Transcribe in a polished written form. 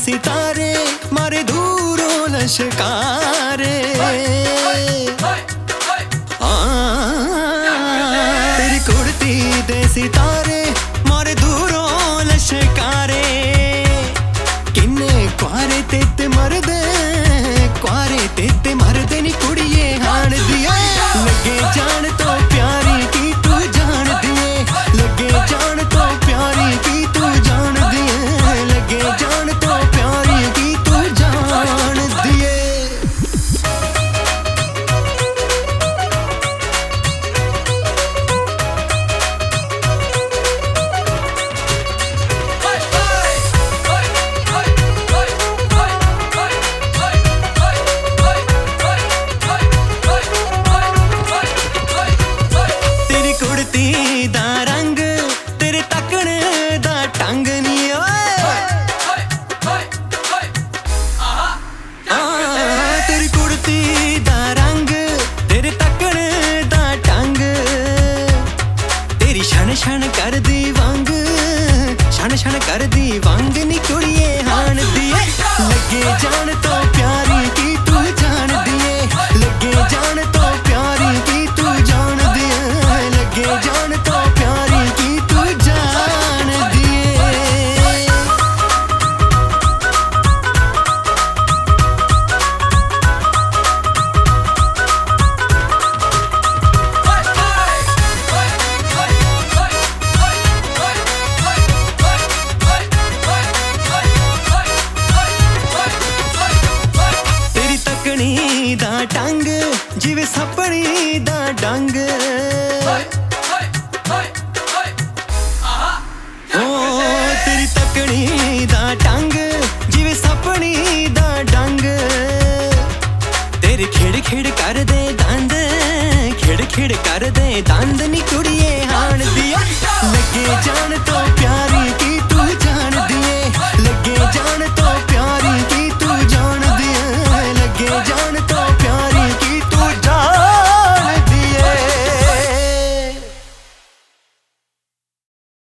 सितारे मारे दूरों लश्कारे। तेरी कुर्ती दे सितारे मारे दूरों लश्कारे। किन्ने कुआरे ते मरदे, कुआरे ते मरदे नी कुड़िए हाण दिए। लगे जान तो प्यारी की तू जान दिए, लगे जान तो प्यारी की तू जान दिए, लगे जान तो प्यारी की तू जान दिए। तेरी कुड़ती दा रंग, तेरे तकने दा टंग नी ओए। तेरी कुड़ती दा रंग, तेरे तकने दा टंग। तेरी छन छन कर दी वंग, छन छन कर दी वंग नी कुड़िए हाण दिए। लगे जान तो प्यारी की तू जान दिए, लगे जान तो प्यारी की तू जान दिए, लगे जान तो प्यारी की तू जान दिए। तेरी तकनी दा टंग जिवे सपनी दा डंग। तेरी तकनी दा टंग जिवे सपनी दा डंग। तेरे खिड़ खिड़ कर दे दंद, खिड़ खिड़ कर दे दंद नी कुड़िए हाण दिए। लगे जान तो प्यारी की तू जान दिए, लगे जान तो